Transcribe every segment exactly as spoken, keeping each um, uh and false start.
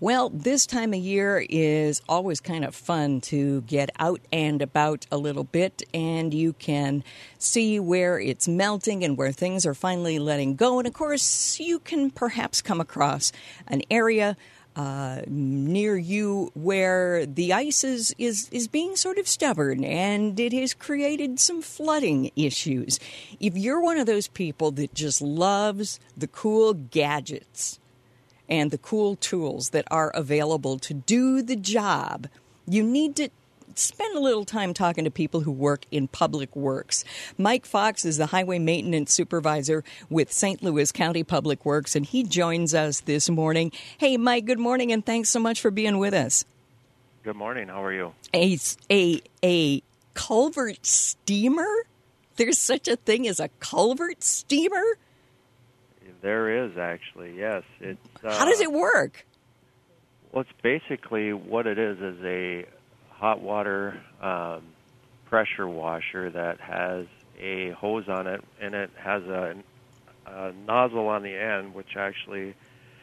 Well, this time of year is always kind of fun to get out and about a little bit, and you can see where it's melting and where things are finally letting go. And, of course, you can perhaps come across an area uh, near you where the ice is, is, is being sort of stubborn, and it has created some flooding issues. If you're one of those people that just loves the cool gadgets and the cool tools that are available to do the job, you need to spend a little time talking to people who work in public works. Mike Fox is the highway maintenance supervisor with Saint Louis County Public Works, and he joins us this morning. Hey, Mike, good morning, and thanks so much for being with us. Good morning. How are you? A, a, a culvert steamer? There's such a thing as a culvert steamer? There is, actually, yes. It's, uh, How does it work? Well, it's basically what it is is a hot water um, pressure washer that has a hose on it, and it has a, a nozzle on the end, which actually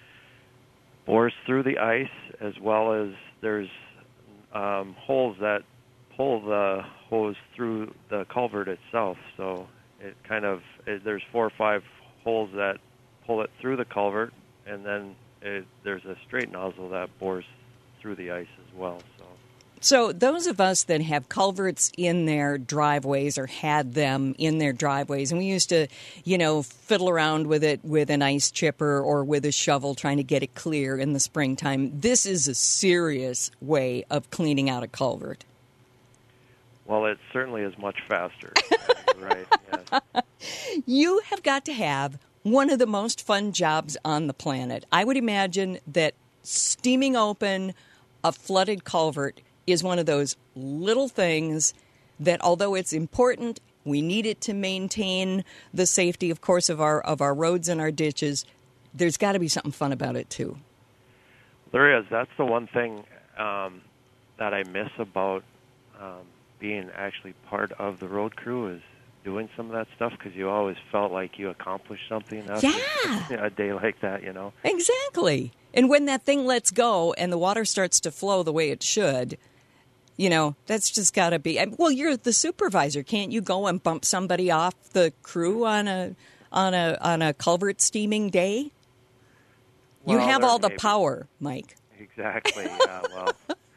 bores through the ice, as well as there's um, holes that pull the hose through the culvert itself. So it kind of, it, there's four or five holes that pull it through the culvert, and then it, there's a straight nozzle that bores through the ice as well. So, so those of us that have culverts in their driveways or had them in their driveways, and we used to, you know, fiddle around with it with an ice chipper or with a shovel trying to get it clear in the springtime. This is a serious way of cleaning out a culvert. Well, it certainly is much faster. Right, yes. You have got to have one of the most fun jobs on the planet. I would imagine that steaming open a flooded culvert is one of those little things that, although it's important, we need it to maintain the safety, of course, of our of our roads and our ditches. There's got to be something fun about it, too. There is. That's the one thing um, that I miss about um, being actually part of the road crew is doing some of that stuff, because you always felt like you accomplished something after yeah. a day like that, you know? Exactly. And when that thing lets go and the water starts to flow the way it should, you know, that's just got to be... Well, you're the supervisor. Can't you go and bump somebody off the crew on a on a, on a culvert steaming day? Well, you have all the maybe. power, Mike. Exactly, yeah, well...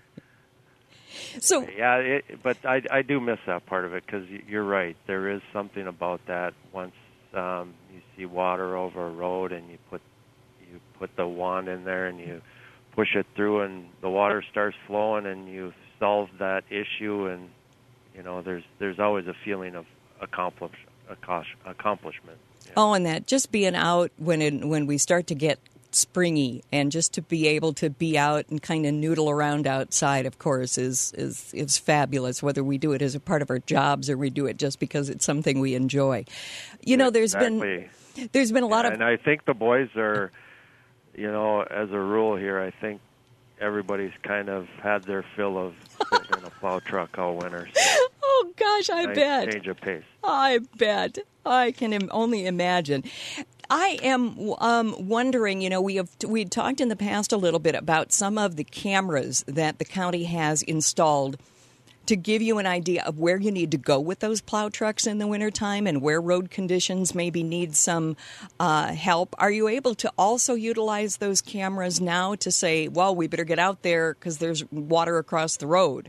So yeah, it, but I, I do miss that part of it, because you're right. There is something about that. Once um, you see water over a road and you put you put the wand in there and you push it through and the water starts flowing and you've solved that issue, and you know there's there's always a feeling of accomplish, accomplishment. Yeah. Oh, and that just being out when it, when we start to get springy, and just to be able to be out and kind of noodle around outside, of course, is is is fabulous, whether we do it as a part of our jobs or we do it just because it's something we enjoy. You know, there's exactly. been there's been a lot yeah, of... And I think the boys are, you know, as a rule here, I think everybody's kind of had their fill of sitting in a plow truck all winter. So oh, gosh, I nice bet. change of pace. I bet. I can im- only imagine. I am um, wondering, you know, we have we had talked in the past a little bit about some of the cameras that the county has installed to give you an idea of where you need to go with those plow trucks in the wintertime and where road conditions maybe need some uh, help. Are you able to also utilize those cameras now to say, well, we better get out there because there's water across the road?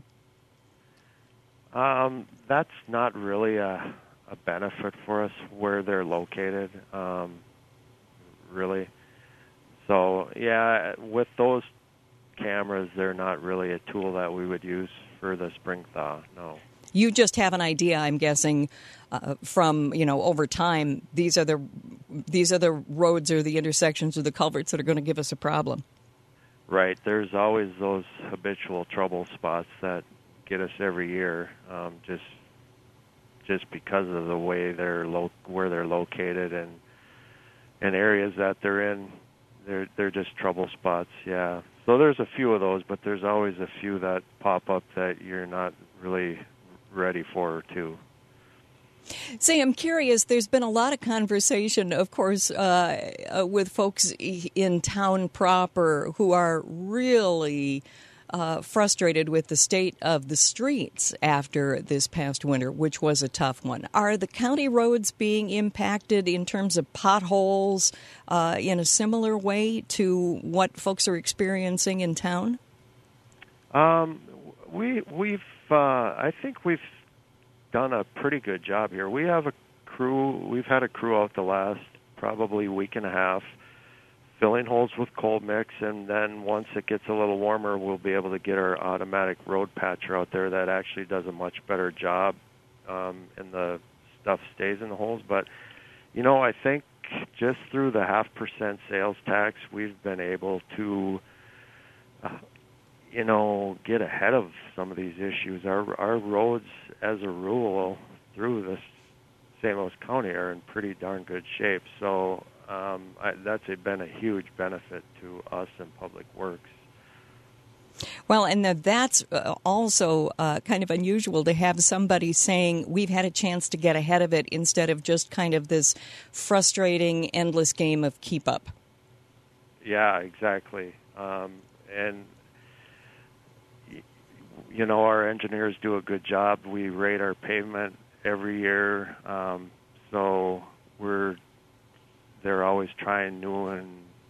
Um, that's not really a, a benefit for us where they're located. Um, really. So, yeah, with those cameras, they're not really a tool that we would use for the spring thaw, no. You just have an idea, I'm guessing, uh, from, you know, over time, these are the these are the roads or the intersections or the culverts that are going to give us a problem. Right. There's always those habitual trouble spots that get us every year, um, just just because of the way they're lo- where they're located and and areas that they're in. They're they're just trouble spots, yeah. So there's a few of those, but there's always a few that pop up that you're not really ready for, too. Say, I'm curious, there's been a lot of conversation, of course, uh, uh, with folks in town proper who are really uh, frustrated with the state of the streets after this past winter, which was a tough one. Are the county roads being impacted in terms of potholes uh, in a similar way to what folks are experiencing in town? Um, we, we've, uh, I think we've done a pretty good job here. We have a crew, we've had a crew out the last probably week and a half filling holes with cold mix, and then once it gets a little warmer, we'll be able to get our automatic road patcher out there that actually does a much better job, um, and the stuff stays in the holes. But, you know, I think just through the half percent sales tax, we've been able to uh, you know, get ahead of some of these issues. Our our roads, as a rule, through this Saint Louis County are in pretty darn good shape. So um, I, that's a, been a huge benefit to us in Public Works. Well, and that's also uh, kind of unusual to have somebody saying we've had a chance to get ahead of it instead of just kind of this frustrating, endless game of keep up. Yeah, exactly. Um, and you know, our engineers do a good job. We rate our pavement every year, um, so we're they're always trying new and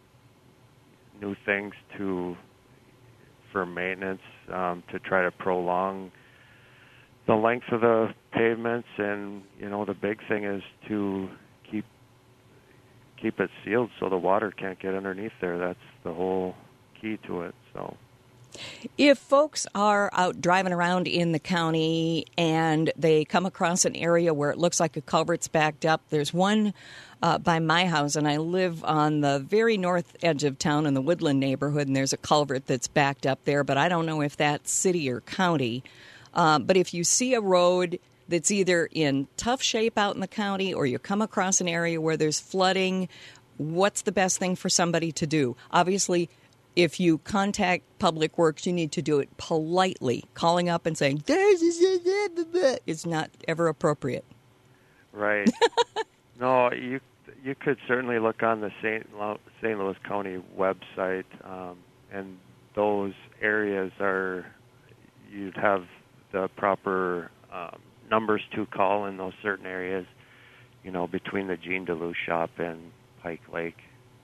new things to for maintenance um, to try to prolong the length of the pavements. And you know, the big thing is to keep keep it sealed so the water can't get underneath there. That's the whole key to it. So. If folks are out driving around in the county and they come across an area where it looks like a culvert's backed up, there's one uh, by my house, and I live on the very north edge of town in the Woodland neighborhood, and there's a culvert that's backed up there, but I don't know if that's city or county. Uh, but if you see a road that's either in tough shape out in the county or you come across an area where there's flooding, what's the best thing for somebody to do? Obviously, if you contact Public Works, you need to do it politely. Calling up and saying, it's not ever appropriate. Right. No, you you could certainly look on the Saint Saint Louis County website, um, and those areas are, you'd have the proper um, numbers to call in those certain areas, you know, between the Jean Duluth shop and Pike Lake.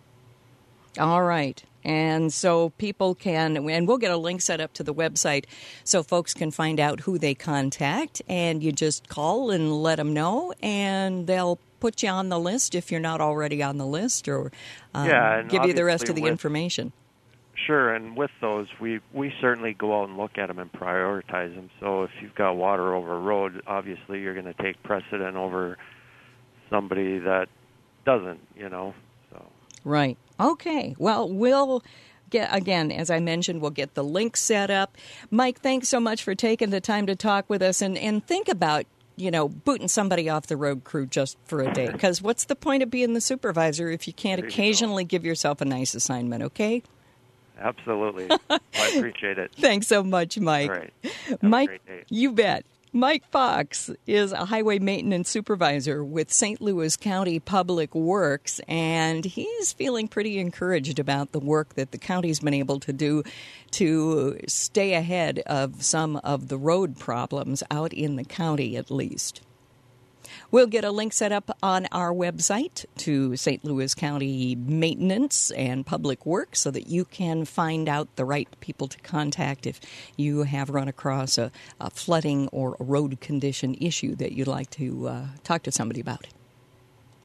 All right. And so people can, and we'll get a link set up to the website so folks can find out who they contact, and you just call and let them know, and they'll put you on the list if you're not already on the list, or um, yeah, and give you the rest of the with, information. Sure, and with those, we, we certainly go out and look at them and prioritize them. So if you've got water over a road, obviously you're going to take precedent over somebody that doesn't, you know. So. Right. Okay. Well, we'll get, again, as I mentioned, we'll get the link set up. Mike, thanks so much for taking the time to talk with us, and, and think about, you know, booting somebody off the road crew just for a day. Because what's the point of being the supervisor if you can't there occasionally you give yourself a nice assignment, okay? Absolutely. Well, I appreciate it. Thanks so much, Mike. All right. Have Mike, a great day. You bet. Mike Fox is a highway maintenance supervisor with Saint Louis County Public Works, and he's feeling pretty encouraged about the work that the county's been able to do to stay ahead of some of the road problems out in the county, at least. We'll get a link set up on our website to Saint Louis County Maintenance and Public Works so that you can find out the right people to contact if you have run across a, a flooding or a road condition issue that you'd like to uh, talk to somebody about.